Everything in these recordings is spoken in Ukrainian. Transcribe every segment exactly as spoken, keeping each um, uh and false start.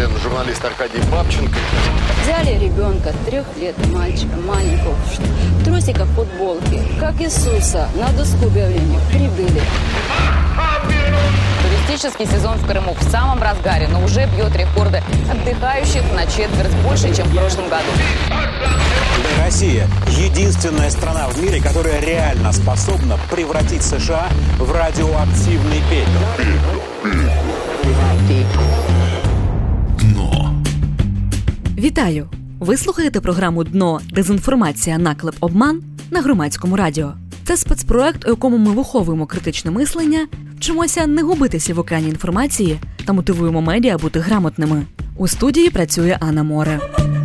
наверное, журналист Аркадий Бабченко. Взяли ребенка, трех лет, мальчика, маленького, в трусиках, футболке, как Иисуса, на доску объявления прибыли. Туристический сезон в Крыму в самом разгаре, но уже бьет рекорды отдыхающих на четверть больше, чем в прошлом году. Россия – единственная страна в мире, которая реально способна превратить США в радиоактивный пепел. Дно. Вітаю! Ви слухаєте програму «Дно. Дезінформація. Наклеп. Обман» на Громадському радіо. Це спецпроект, у якому ми виховуємо критичне мислення, вчимося не губитися в океані інформації та мотивуємо медіа бути грамотними. У студії працює Анна Море.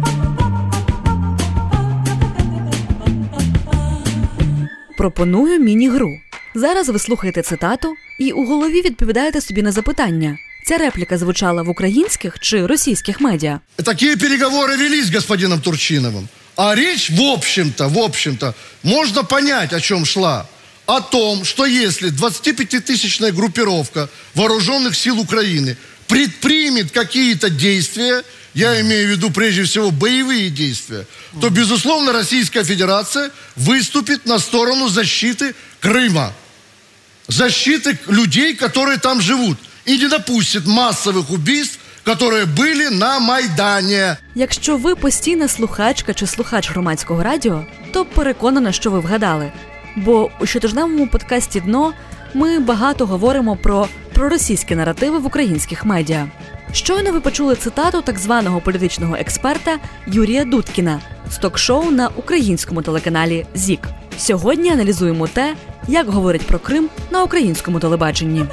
Пропоную міні-гру. Зараз ви слухаєте цитату і у голові відповідаєте собі на запитання. Ця репліка звучала в українських чи російських медіа? Такие переговоры велись с господином Турчиновым. А речь, в общем-то, в общем-то, можно понять, о чем шла. О том, что если двадцатипятитысячная группировка вооруженных сил Украины предпримет какие-то действия, я имею в виду прежде всего боевые действия, то, безусловно, Российская Федерация выступит на сторону защиты Крыма. Защиты людей, которые там живут. І не допустить масових убійств, які були на Майдані. Якщо ви постійна слухачка чи слухач Громадського радіо, то переконана, що ви вгадали. Бо у щотижневому подкасті «Дно» ми багато говоримо про проросійські наративи в українських медіа. Щойно ви почули цитату так званого політичного експерта Юрія Дудкіна з ток-шоу на українському телеканалі «ЗІК». Сьогодні аналізуємо те, як говорять про Крим на українському телебаченні.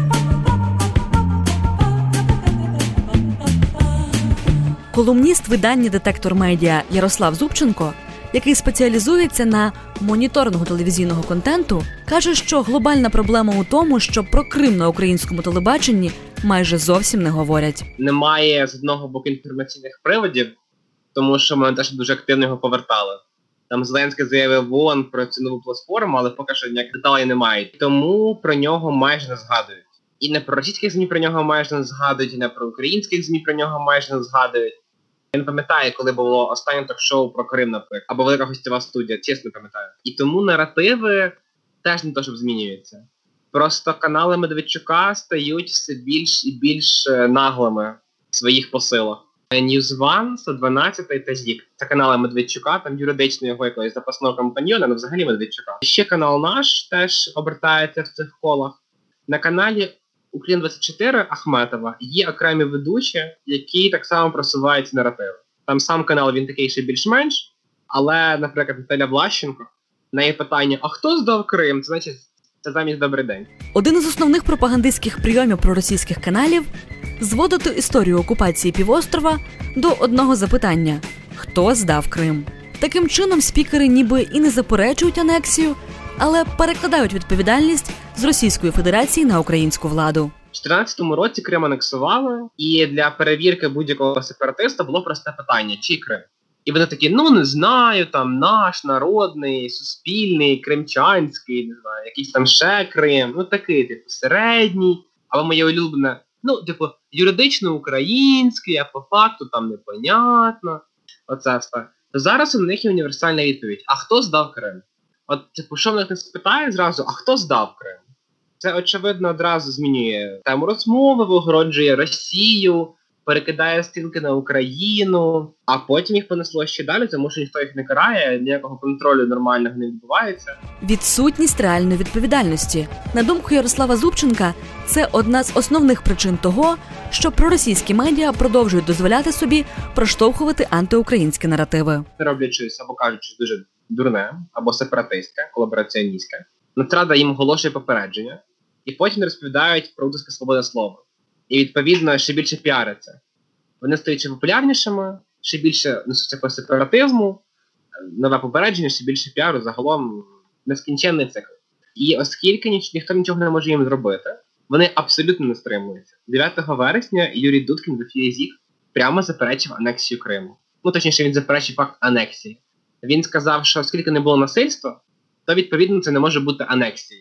Колумніст видання «Детектор Медіа» Ярослав Зубченко, який спеціалізується на моніторингу телевізійного контенту, каже, що глобальна проблема у тому, що про Крим на українському телебаченні майже зовсім не говорять. Немає з одного боку інформаційних приводів, тому що ми теж дуже активно його повертали. Там Зеленський заявив в ООН про цю нову платформу, але поки що ніяких деталей немає. Тому про нього майже не згадують. І не про російських ЗМІ про нього майже не згадують, і не про українських ЗМІ про нього майже не згадують. Я не пам'ятаю, коли було останнє ток-шоу про Крим, наприклад, або велика гостєва студія, чесно пам'ятаю. І тому наративи теж не то, щоб змінюються. Просто канали Медведчука стають все більш і більш наглими в своїх посилах. News One, сто дванадцять та ЗІК. Це канали Медведчука, там юридично його якогось запасного компаньйона, але взагалі Медведчука. Ще канал наш теж обертається в цих колах. На каналі Україна двадцять чотири Ахметова є окремі ведучі, які так само просувають наративи. Там сам канал, він такий ще більш-менш, але, наприклад, Наталя Влащенко, на її питання, а хто здав Крим? Це значить, це замість «Добрий день». Один із основних пропагандистських прийомів проросійських каналів – зводити історію окупації півострова до одного запитання – хто здав Крим? Таким чином спікери ніби і не заперечують анексію, але перекладають відповідальність з Російської Федерації на українську владу. У дві тисячі чотирнадцятому році Крим анексували, і для перевірки будь-якого сепаратиста було просте питання – чий Крим? І вони такі, ну не знаю, там наш, народний, суспільний, кримчанський, не знаю, якийсь там ще Крим, ну такий, типу, середній, або моє улюблене, ну, типу, юридично український, а по факту там непонятно, оце все. То зараз у них є універсальна відповідь, а хто здав Крим? От, типу, що в них не спитає зразу, а хто здав Крим? Це, очевидно, одразу змінює тему розмови, вигороджує Росію, перекидає стрілки на Україну, а потім їх понесло ще далі, тому що ніхто їх не карає, ніякого контролю нормального не відбувається. Відсутність реальної відповідальності. На думку Ярослава Зубченка, це одна з основних причин того, що проросійські медіа продовжують дозволяти собі проштовхувати антиукраїнські наративи. Роблять щось або кажуть щось дуже дурне, або сепаратистське, колабораціоністське. Нацрада їм оголошує попередження, і потім розповідають про утиски свободи слова. І, відповідно, ще більше піариться. Вони стають ще популярнішими, ще більше несуться по сепаратизму, нове попередження, ще більше піару, загалом нескінченний цикл. І оскільки ніч, ніхто нічого не може їм зробити, вони абсолютно не стримуються. дев'ятого вересня Юрій Дудкін в ефірі ЗІК прямо заперечив анексію Криму. Ну, точніше, він заперечив факт анексії. Він сказав, що оскільки не було насильства, то, відповідно, це не може бути анексією.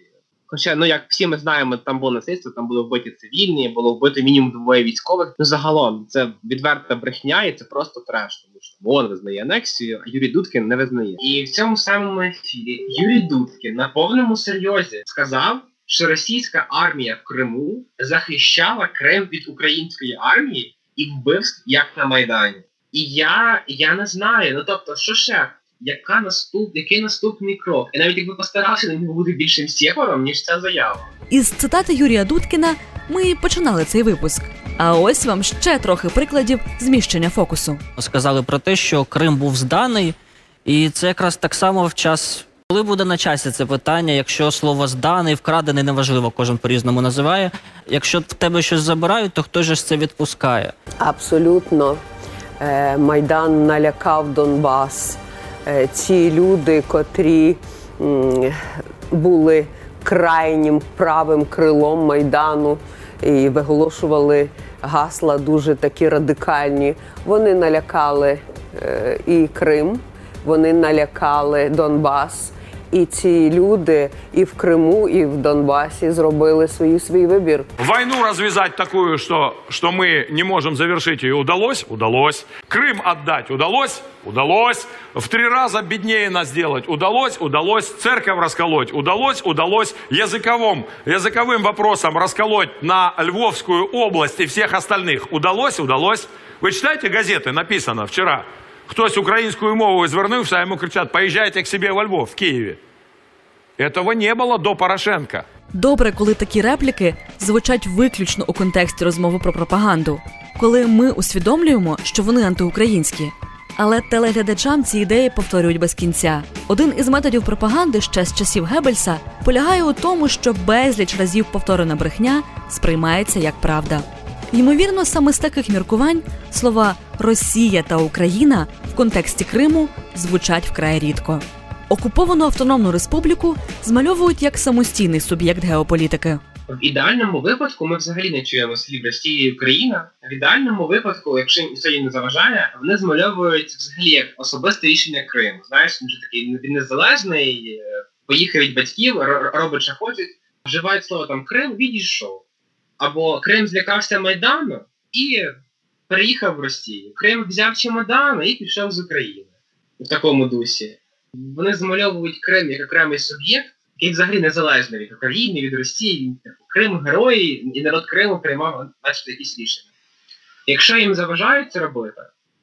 Хоча, ну, як всі ми знаємо, там було насильство, там були вбиті цивільні, було вбито мінімум двоє військових. Ну, загалом, це відверта брехня і це просто треш, тому що ООН визнає анексію, а Юрій Дудкін не визнає. І в цьому самому ефірі Юрій Дудкін на повному серйозі сказав, що російська армія в Криму захищала Крим від української армії і вбивств, як на Майдані. І я, я не знаю, ну тобто, що ще? Яка наступ, який наступний крок? І навіть якби постарався, він буде більшим сєпаром, ніж ця заява. Із цитати Юрія Дудкіна ми і починали цей випуск. А ось вам ще трохи прикладів зміщення фокусу. Сказали про те, що Крим був зданий, і це якраз так само в час, коли буде на часі це питання, якщо слово «зданий», «вкрадений» неважливо, кожен по-різному називає. Якщо в тебе щось забирають, то хто ж це відпускає? Абсолютно. Майдан налякав Донбас. Ці люди, котрі були крайнім правим крилом Майдану і виголошували гасла дуже такі радикальні, вони налякали і Крим, вони налякали Донбас. І ці люди і в Криму, і в Донбасі зробили свій, свій вибір. Войну развязать такую, что, что мы не можем завершить ее, удалось? Удалось. Крым отдать? Удалось? Удалось. В три раза беднее нас сделать? Удалось? Удалось. Церковь расколоть? Удалось? Удалось. Языковым, языковым вопросом расколоть на Львовскую область и всех остальных? Удалось? Удалось. Вы читаете газеты? Написано вчера. Хтось українською мовою звернувся, а йому кричать: «Поїжджайте к себе во Львов, в Києві». Этого не було до Порошенка. Добре, коли такі репліки звучать виключно у контексті розмови про пропаганду. Коли ми усвідомлюємо, що вони антиукраїнські. Але телеглядачам ці ідеї повторюють без кінця. Один із методів пропаганди ще з часів Геббельса полягає у тому, що безліч разів повторена брехня сприймається як правда. Ймовірно, саме з таких міркувань слова «Росія» та «Україна» в контексті Криму звучать вкрай рідко. Окуповану автономну республіку змальовують як самостійний суб'єкт геополітики. В ідеальному випадку ми взагалі не чуємо слів «Росія» і «Україна». В ідеальному випадку, якщо ніхто їм не заважає, вони змальовують взагалі як особисте рішення Криму. Знаєш, він же такий він незалежний, поїхав від батьків, робить, що хочуть, вживають слово там «Крим», відійшов. Або Крим злякався Майдану і переїхав в Росію. Крим взяв чемодани і пішов з України. В такому дусі. Вони змальовують Крим як окремий суб'єкт, який взагалі незалежний від України, від Росії. Крим – герої, і народ Криму приймав начебто якісь рішення. Якщо їм заважають це робити,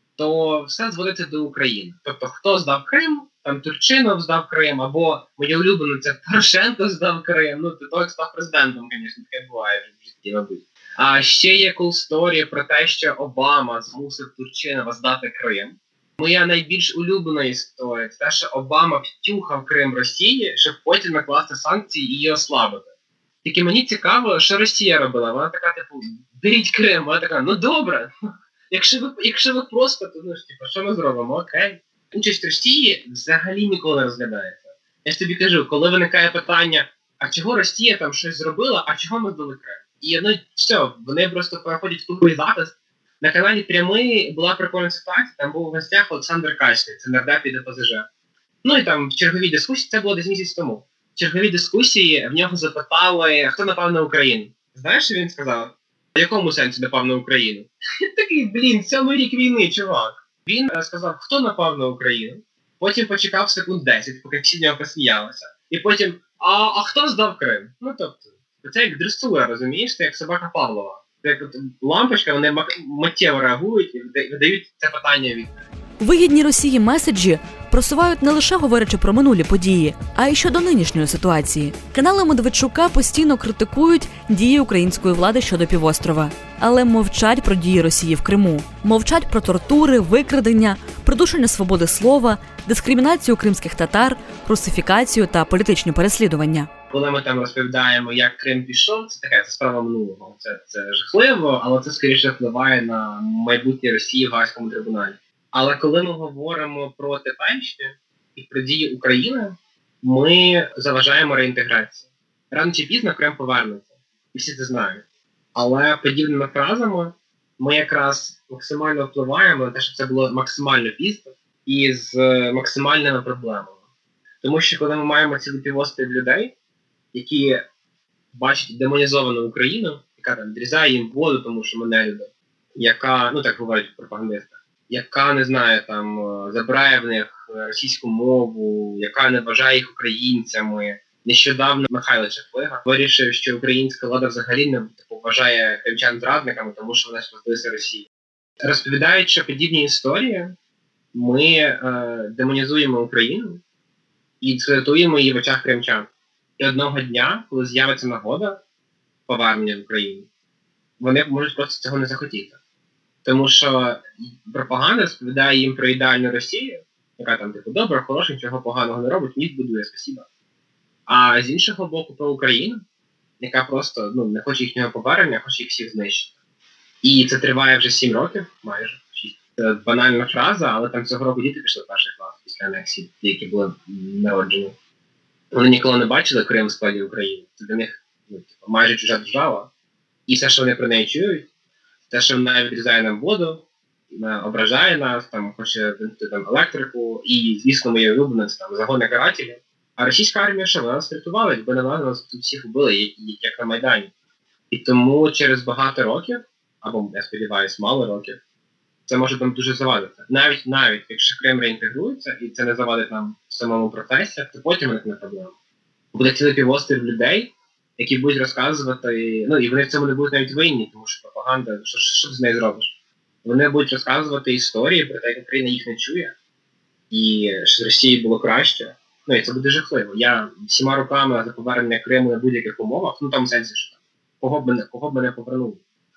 то все зводиться до України. Тобто, хто здав Крим, там Турчинов здав Крим, або моє улюблене, це Порошенко здав Крим. Ну, то той став президентом, звісно, таке буває в житті, мабуть. А ще є cool story про те, що Обама змусив Турчинова здати Крим. Моя найбільш улюблена історія – це те, що Обама втюхав Крим Росії, щоб потім накласти санкції і її ослабити. Тільки мені цікаво, що Росія робила. Вона така, типу, беріть Крим. Вона така, ну добре, якщо ви, якщо ви просто, то ну ж, типу, що ми зробимо? Окей. Участь Росії взагалі ніколи не розглядається. Я ж тобі кажу, коли виникає питання, а чого Росія там щось зробила, а чого ми здали Крим? І ну, все, вони просто переходять в тупий захист. На каналі «Прямий» була прикольна ситуація, там був в гостях Олександр Качний, це нардеп від ОПЗЖ. Ну і там в черговій дискусії, це було десь місяць тому, в черговій дискусії в нього запитали, хто напав на Україну. Знаєш, що він сказав? В якому сенсі напав на Україну? Такий, блін, сьомий рік війни, чувак. Він сказав, хто напав на Україну, потім почекав секунд десять, поки всі з нього посміялися. І потім, а, а хто здав Крим? Ну тобто, це як дресура, розумієш, це як собака Павлова. Це як от лампочка, вони миттєво реагують і видають це питання від. Вигідні Росії меседжі просувають не лише говорячи про минулі події, а й щодо нинішньої ситуації. Канали Медведчука постійно критикують дії української влади щодо півострова, але мовчать про дії Росії в Криму. Мовчать про тортури, викрадення, придушення свободи слова, дискримінацію кримських татар, русифікацію та політичні переслідування. Коли ми там розповідаємо, як Крим пішов, це така це справа минулого. Це, це жахливо, але це скоріше впливає на майбутнє Росії в Гаазькому трибуналі. Але коли ми говоримо про теперішнє і про дії України, ми заважаємо реінтеграції. Рано чи пізно Крим повернеться. І всі це знають. Але подібними фразами ми якраз максимально впливаємо на те, щоб це було максимально пізно і з максимальними проблемами. Тому що коли ми маємо цілий півострів людей, які бачать демонізовану Україну, яка там відрізає їм воду, тому що ми не люди, яка, ну так говорять пропагандисти, яка, не знаю, там, забирає в них російську мову, яка не вважає їх українцями. Нещодавно Михайло Чаплига вирішив, що українська влада взагалі не типу, вважає кримчан зрадниками, тому що вони спаслися Росії. Розповідаючи подібні історії, ми е, демонізуємо Україну і дискредитуємо її в очах кримчан. І одного дня, коли з'явиться нагода повернення в Україну, вони можуть просто цього не захотіти. Тому що пропаганда розповідає їм про ідеальну Росію, яка там, типу, добра, хороша, нічого поганого не робить, міст будує, спасіба. А з іншого боку про Україну, яка просто ну, не хоче їхнього повернення, а хоче їх всіх знищити. І це триває вже сім років, майже. Це банальна фраза, але там цього року діти пішли в перший клас після анексії, які були народжені. Вони ніколи не бачили Крим в складі України. Це для них ну, типу, майже чужа держава. І все, що вони про неї чують, те, що вона відрізає нам воду, ображає нас, там, хоче винести там, електрику, і, звісно, моє улюблене, це там загони карателів. А російська армія, що вона нас рятувала, якби не вона, нас тут всіх вбили, як, як на Майдані. І тому через багато років, або, я сподіваюся, мало років, це може там дуже завадити. Навіть, навіть, якщо Крим реінтегрується, і це не завадить нам в самому процесі, то потім виникне проблема. Буде цілий півострів людей, які будуть розказувати, ну і вони в цьому не будуть навіть винні, тому що пропаганда, що, що ти з нею зробиш? Вони будуть розказувати історії про те, як Україна їх не чує, і що з Росії було краще. Ну і це буде жахливо. Я всіма руками за повернення Криму на будь-яких умовах, ну там в сенсі, що там, кого б мене, кого б мене повернули.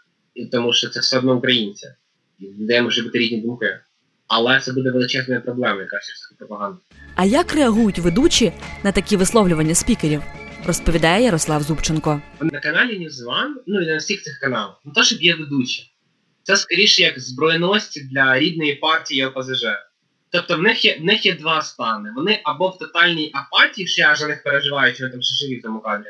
І тому що це все одно українці. І де може бути різні думки. Але це буде величезною проблемою, яка через пропаганду. А як реагують ведучі на такі висловлювання спікерів? Розповідає Ярослав Зубченко. На каналі Ньюзван, ну і на всіх цих каналах, не то, щоб є ведучі. Це скоріше як зброєносці для рідної партії ОПЗЖ. Тобто в них є, в них є два стани. Вони або в тотальній апатії, що я за них переживаю, що вони там ще живі в тому кадрі,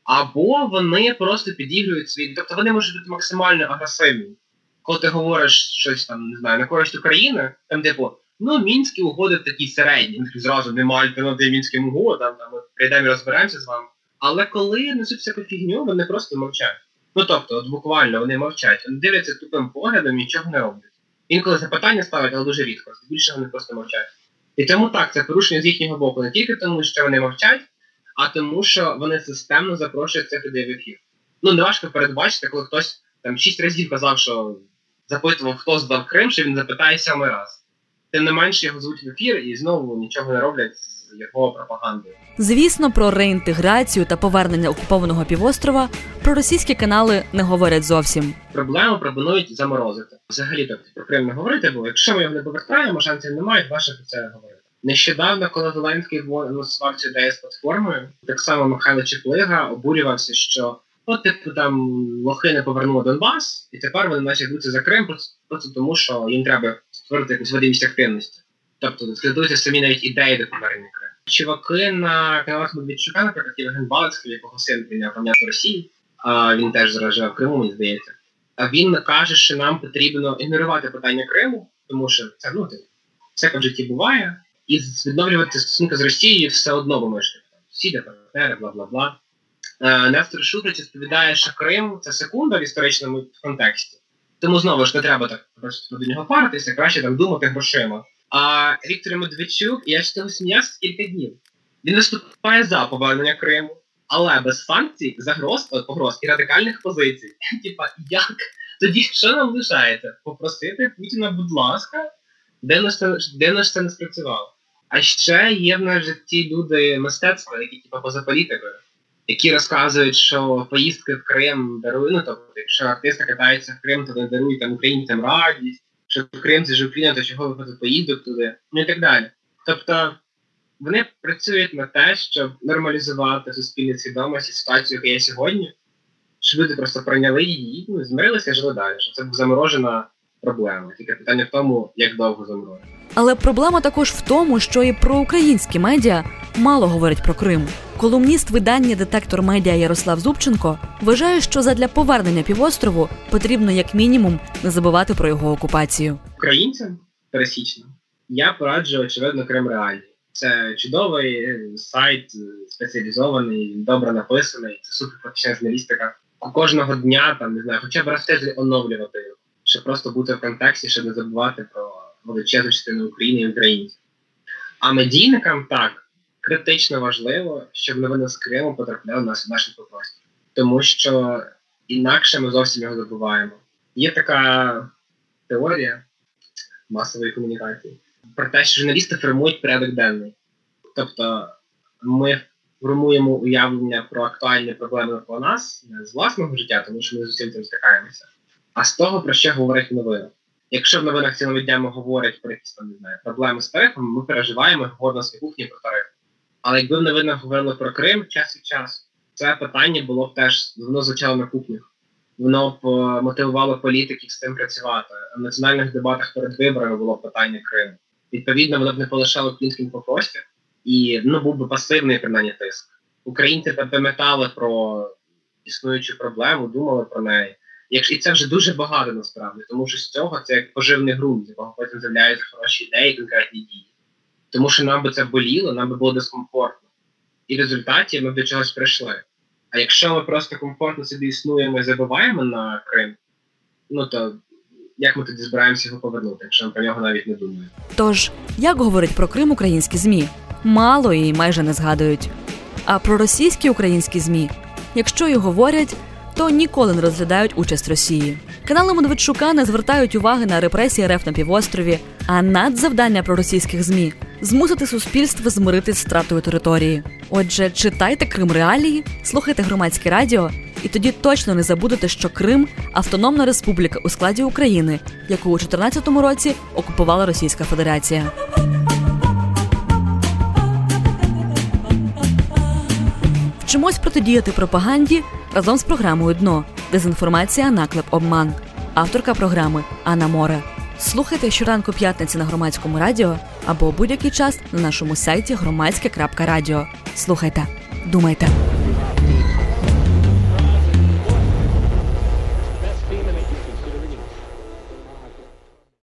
або вони просто підігрують свої. Тобто вони можуть бути максимально агресивні. Коли ти говориш щось там, не знаю, на користь України, там типу, ну, мінські угоди такі середні, вони зразу не альтернативи мінським угодам, там, ми прийдемо і розберемося з вами. Але коли несуть всяку фігню, вони просто мовчать. Ну тобто, от буквально вони мовчать, вони дивляться тупим поглядом і нічого не роблять. Інколи запитання ставлять, але дуже рідко, здебільшого вони просто мовчать. І тому так, це порушення з їхнього боку не тільки тому, що вони мовчать, а тому, що вони системно запрошують цих людей в ефір. Ну, неважко передбачити, коли хтось там шість разів казав, що запитував, хто здав Крим, що він запитає сьомий раз. Тим не менше його звуть в ефір і знову нічого не роблять з його пропагандою. Звісно, про реінтеграцію та повернення окупованого півострова проросійські канали не говорять зовсім. Проблему пропонують заморозити. Взагалі тобто, про Крим не говорити, бо якщо ми його не повертаємо, шансів немає, ваше про це говорити. Нещодавно, коли Зеленський анонсував цю ідею з платформою, так само Михайло Чаплига обурювався, що от, типу, там лохи не повернули Донбас, і тепер вони наче йдуться за Крим просто, просто тому, що їм треба створити якусь видимість активності. Тобто, складуються самі навіть ідеї до повернення Криму. Чуваки на каналах Медведчука, наприклад, Євген Балицький, якого син прийняв громадянство Росії, а він теж зараз живе в Криму, мені здається. А він каже, що нам потрібно ігнорувати питання Криму, тому що це, ну, всяке в житті буває, і відновлювати стосунки з Росією все одно ви можете. Сусіди, партнери, бла-бла-бла. Нестор Шуфрич розповідає, що Крим – це секунда в історичному контексті. Тому, знову ж, не треба так просто до нього паритися, краще там думати грошима. А Віктор Медведчук, я ж того сміявся кілька днів. Він виступає за повернення Криму, але без санкцій, загроз, погроз і радикальних позицій. Типа, як? Тоді що нам лишається? Попросити Путіна, будь ласка, дивно ж це не спрацювало. А ще є в нас житті люди мистецтва, які типа поза політикою, які розказують, що поїздки в Крим дарують, ну тобто, якщо артисти катаються в Крим, то вони дарують там українцям радість, що в Крим це ж Україна, то чого виходить поїздок туди, ну і так далі. Тобто, вони працюють на те, щоб нормалізувати суспільну свідомість і ситуацію, яка є сьогодні, щоб люди просто прийняли її, ну, змирилися, жили далі, що це заморожена проблема. Тільки питання в тому, як довго заморожена. Але проблема також в тому, що і проукраїнські медіа мало говорять про Крим. Колумніст видання «Детектор медіа» Ярослав Зубченко вважає, що задля повернення півострову потрібно як мінімум не забувати про його окупацію. Українцям пересічним я пораджу, очевидно, Крим реальний. Це чудовий сайт, спеціалізований, добре написаний, це суперпрофесійна журналістика. Кожного дня, там, не знаю, хоча б раз тиждень оновлювати його, щоб просто бути в контексті, щоб не забувати про величезну частину України і українців. А медійникам так, критично важливо, щоб новини з Криму потрапляли на наші простір. Тому що інакше ми зовсім його забуваємо. Є така теорія масової комунікації про те, що журналісти формують порядок денний. Тобто ми формуємо уявлення про актуальні проблеми навколо нас не з власного життя, тому що ми з усім цим стикаємося, а з того, про що говорять новини. Якщо в новинах цілими днями говорять про якісь там, не знаю, проблеми з тарифами, ми переживаємо, говоримо на своїй кухні про тарифи. Але якби в новинах говорили про Крим час від часу, це питання було б теж, воно звучало на кухнях. Воно б мотивувало політиків з цим працювати. В національних дебатах перед виборами було б питання Криму. Відповідно, воно б не полишало українським попрості, і ну, був би пасивний, принаймні, тиск. Українці пам'ятали про існуючу проблему, думали про неї. І це вже дуже багато, насправді, тому що з цього це як поживний ґрунт, з якого потім з'являються хороші ідеї, конкретні дії. Тому що нам би це боліло, нам би було дискомфортно. І в результаті ми б до чогось прийшли. А якщо ми просто комфортно собі існуємо і забуваємо на Крим, ну то як ми тоді збираємося його повернути, якщо ми про нього навіть не думаємо? Тож, як говорять про Крим українські ЗМІ? Мало і майже не згадують. А про російські українські ЗМІ, якщо й говорять, то ніколи не розглядають участь Росії. Канали Медведчука не звертають уваги на репресії РФ на півострові, а надзавдання проросійських ЗМІ – змусити суспільство змиритись з втратою території. Отже, читайте Крим реалії, слухайте Громадське радіо, і тоді точно не забудете, що Крим – автономна республіка у складі України, яку у чотирнадцятому році окупувала Російська Федерація. Вчимось протидіяти пропаганді разом з програмою «Дно». Дезінформація, наклеп, обман. Авторка програми Анна Море. Слухайте щоранку п'ятниці на Громадському радіо або будь-який час на нашому сайті громадське крапка радіо. Слухайте, думайте.